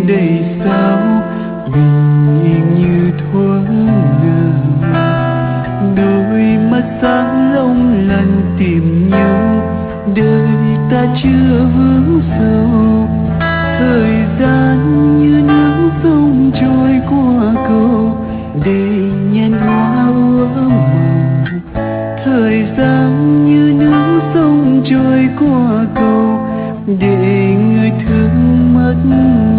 đây sao bình yên như thuở nào. Đôi mắt sáng long lanh tìm nhau, đời ta chưa vướng sâu. Thời gian như nước sông trôi qua cầu, để nhan hoa úa màu. Thời gian như nước sông trôi qua cầu, để người thương mất.